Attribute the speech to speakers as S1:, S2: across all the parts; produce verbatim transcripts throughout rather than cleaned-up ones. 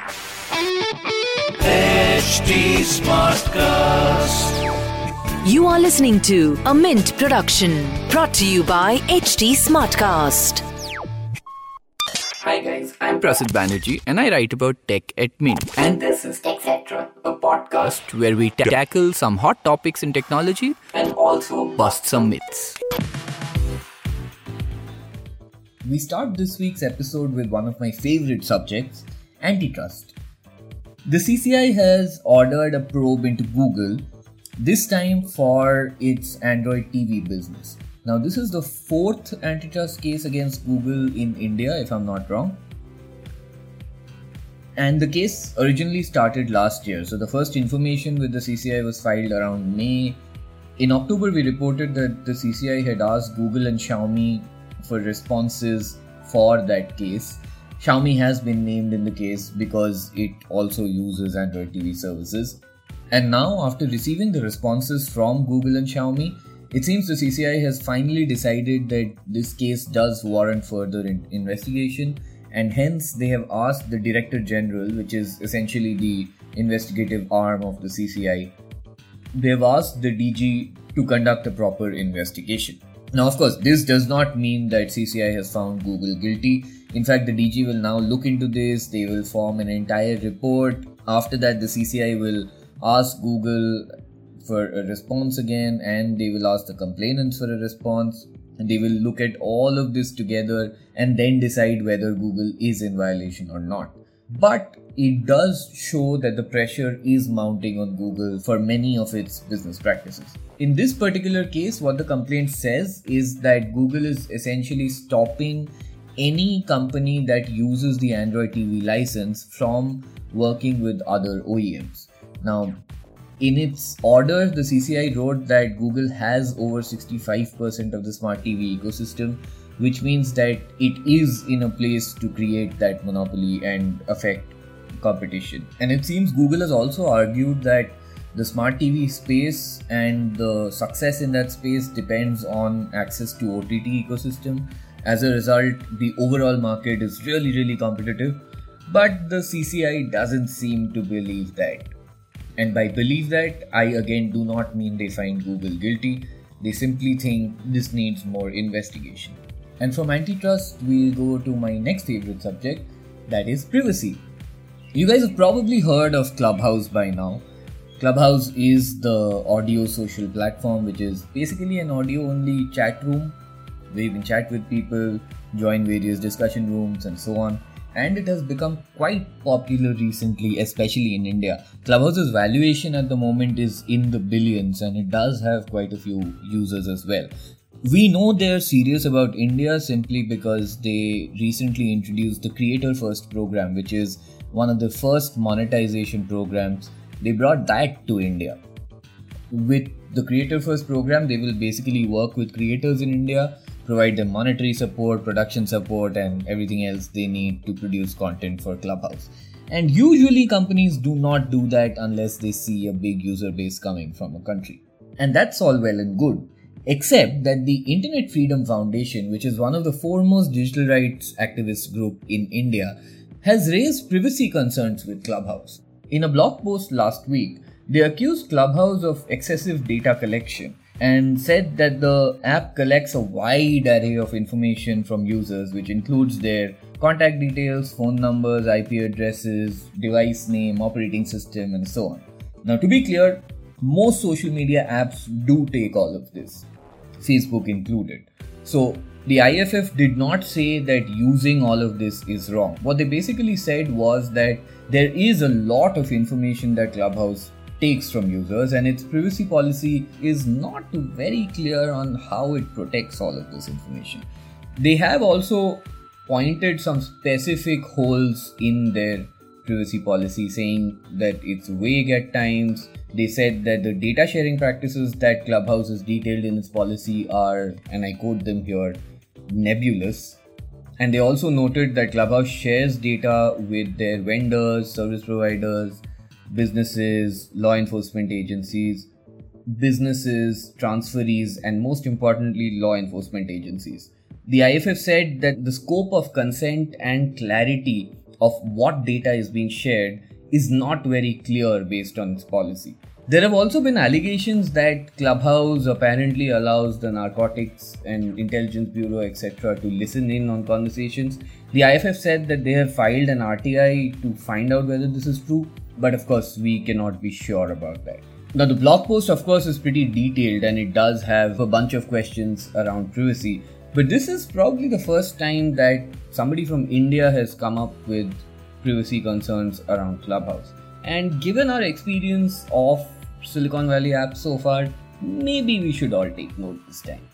S1: H T Smartcast.
S2: You are listening to a Mint production brought to you by H T Smartcast.
S3: Hi guys, I'm Prasid Banerjee and I write about tech at Mint.
S4: And this is TechCetera, a podcast
S3: Where we ta- tackle some hot topics in technology
S4: and also
S3: bust some myths. We start this week's episode with one of my favorite subjects, antitrust. The C C I has ordered a probe into Google, this time for its Android T V business. Now, this is the fourth antitrust case against Google in India, if I'm not wrong. And the case originally started last year. So the first information with the C C I was filed around May. In October, we reported that the C C I had asked Google and Xiaomi for responses for that case. Xiaomi has been named in the case because it also uses Android T V services. And now, after receiving the responses from Google and Xiaomi, it seems the C C I has finally decided that this case does warrant further in- investigation, and hence they have asked the Director General, which is essentially the investigative arm of the C C I, they have asked the D G to conduct a proper investigation. Now, of course, this does not mean that C C I has found Google guilty. In fact, the D G will now look into this, they will form an entire report. After that, the C C I will ask Google for a response again, and they will ask the complainants for a response, and they will look at all of this together and then decide whether Google is in violation or not. But it does show that the pressure is mounting on Google for many of its business practices. In this particular case, what the complaint says is that Google is essentially stopping any company that uses the Android T V license from working with other O E Ms. Now, in its order, the C C I wrote that Google has over sixty-five percent of the smart T V ecosystem, which means that it is in a place to create that monopoly and affect competition. And it seems Google has also argued that the smart T V space and the success in that space depends on access to O T T ecosystem. As a result, the overall market is really, really competitive. But the C C I doesn't seem to believe that. And by believe that, I again do not mean they find Google guilty. They simply think this needs more investigation. And from antitrust, we'll go to my next favorite subject, that is privacy. You guys have probably heard of Clubhouse by now. Clubhouse is the audio social platform, which is basically an audio-only chat room where you can chat with people, join various discussion rooms, and so on. And it has become quite popular recently, especially in India. Clubhouse's valuation at the moment is in the billions, and it does have quite a few users as well. We know they're serious about India simply because they recently introduced the Creator First program, which is one of the first monetization programs. They brought that to India. With the Creator First program, they will basically work with creators in India, provide them monetary support, production support, and everything else they need to produce content for Clubhouse. And usually companies do not do that unless they see a big user base coming from a country. And that's all well and good. Except that the Internet Freedom Foundation, which is one of the foremost digital rights activist group in India, has raised privacy concerns with Clubhouse. In a blog post last week, they accused Clubhouse of excessive data collection and said that the app collects a wide array of information from users, which includes their contact details, phone numbers, I P addresses, device name, operating system, and so on. Now, to be clear, most social media apps do take all of this, Facebook included. So, the I F F did not say that using all of this is wrong. What they basically said was that there is a lot of information that Clubhouse takes from users, and its privacy policy is not very clear on how it protects all of this information. They have also pointed some specific holes in their privacy policy, saying that it's vague at times. They said that the data sharing practices that Clubhouse has detailed in its policy are, and I quote them here, nebulous. And they also noted that Clubhouse shares data with their vendors, service providers, businesses, law enforcement agencies, businesses, transferees, and most importantly, law enforcement agencies. The I F F said that the scope of consent and clarity of what data is being shared is not very clear based on its policy. There have also been allegations that Clubhouse apparently allows the Narcotics and Intelligence Bureau, et cetera, to listen in on conversations. The I F F said that they have filed an R T I to find out whether this is true, but of course, we cannot be sure about that. Now, the blog post, of course, is pretty detailed and it does have a bunch of questions around privacy. But this is probably the first time that somebody from India has come up with privacy concerns around Clubhouse. And given our experience of Silicon Valley apps so far, maybe we should all take note this time.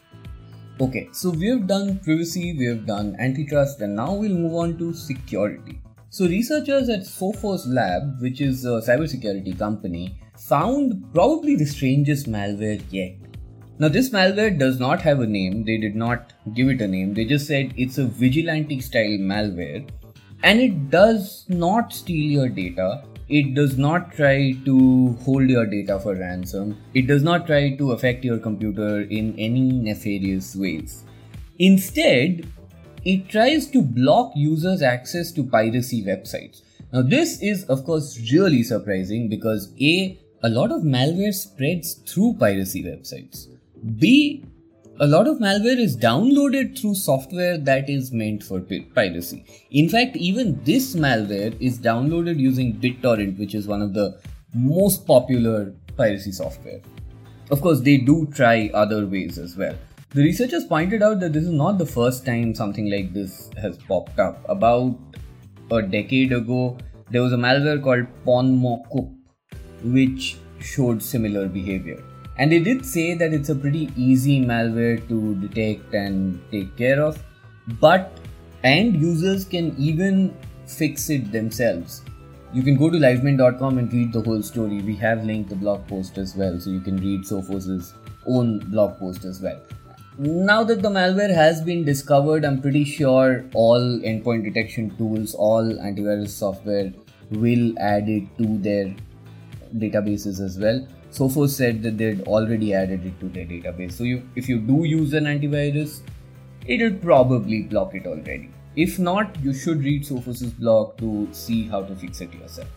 S3: Okay, so we have done privacy, we have done antitrust, and now we'll move on to security. So researchers at Sophos Lab, which is a cybersecurity company, found probably the strangest malware yet. Now this malware does not have a name, they did not give it a name, they just said it's a vigilante style malware and it does not steal your data, it does not try to hold your data for ransom, it does not try to affect your computer in any nefarious ways. Instead, it tries to block users' access to piracy websites. Now this is of course really surprising because A, a lot of malware spreads through piracy websites. B, a lot of malware is downloaded through software that is meant for piracy. In fact, even this malware is downloaded using BitTorrent, which is one of the most popular piracy software. Of course, they do try other ways as well. The researchers pointed out that this is not the first time something like this has popped up. About a decade ago, there was a malware called Ponmokup, which showed similar behavior. And they did say that it's a pretty easy malware to detect and take care of, but end users can even fix it themselves. You can go to livemint dot com and read the whole story. We have linked the blog post as well, so you can read Sophos' own blog post as well. Now that the malware has been discovered, I'm pretty sure all endpoint detection tools, all antivirus software will add it to their databases as well. Sophos said that they'd already added it to their database. So you, if you do use an antivirus, it'll probably block it already. If not, you should read Sophos' blog to see how to fix it yourself.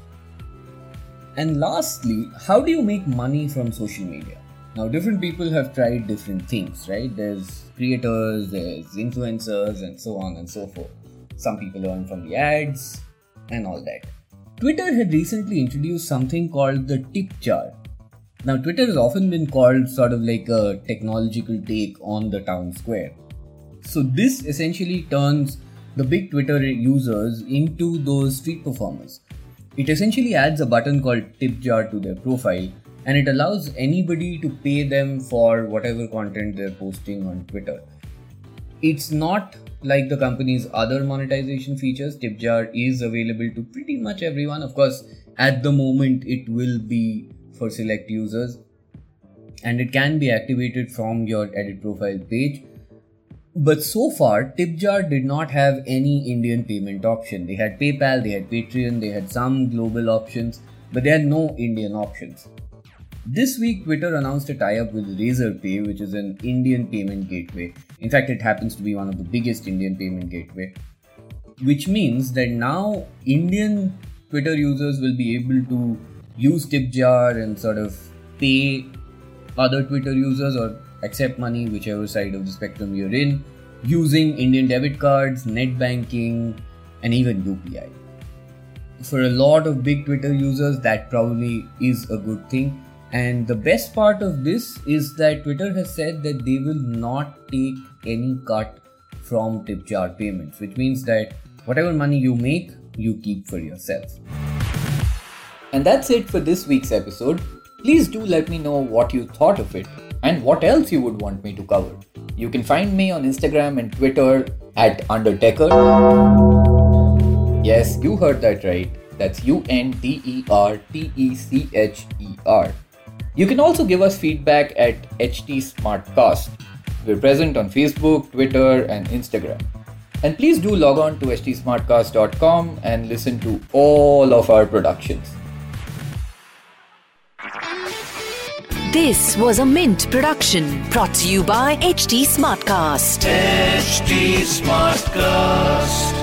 S3: And lastly, how do you make money from social media? Now, different people have tried different things, right? There's creators, there's influencers, and so on and so forth. Some people earn from the ads and all that. Twitter had recently introduced something called the tip jar. Now, Twitter has often been called sort of like a technological take on the town square. So this essentially turns the big Twitter users into those street performers. It essentially adds a button called tip jar to their profile, and it allows anybody to pay them for whatever content they're posting on Twitter. It's not like the company's other monetization features. Tip jar is available to pretty much everyone. Of course, at the moment it will be for select users, and it can be activated from your edit profile page. But so far, TipJar did not have any Indian payment option. They had PayPal, they had Patreon, they had some global options, but they had no Indian options. This week, Twitter announced a tie-up with Razorpay, which is an Indian payment gateway. In fact, it happens to be one of the biggest Indian payment gateway, which means that now Indian Twitter users will be able to use TipJar and sort of pay other Twitter users or accept money, whichever side of the spectrum you're in, using Indian debit cards, net banking, and even U P I. For a lot of big Twitter users, that probably is a good thing. And the best part of this is that Twitter has said that they will not take any cut from TipJar payments, which means that whatever money you make, you keep for yourself. And that's it for this week's episode. Please do let me know what you thought of it and what else you would want me to cover. You can find me on Instagram and Twitter at Undertecher. Yes, you heard that right. That's U N D E R T E C H E R. You can also give us feedback at H T Smartcast. We're present on Facebook, Twitter, and Instagram. And please do log on to H T smartcast dot com and listen to all of our productions.
S2: This was a Mint production brought to you by H T Smartcast.
S1: H T Smartcast.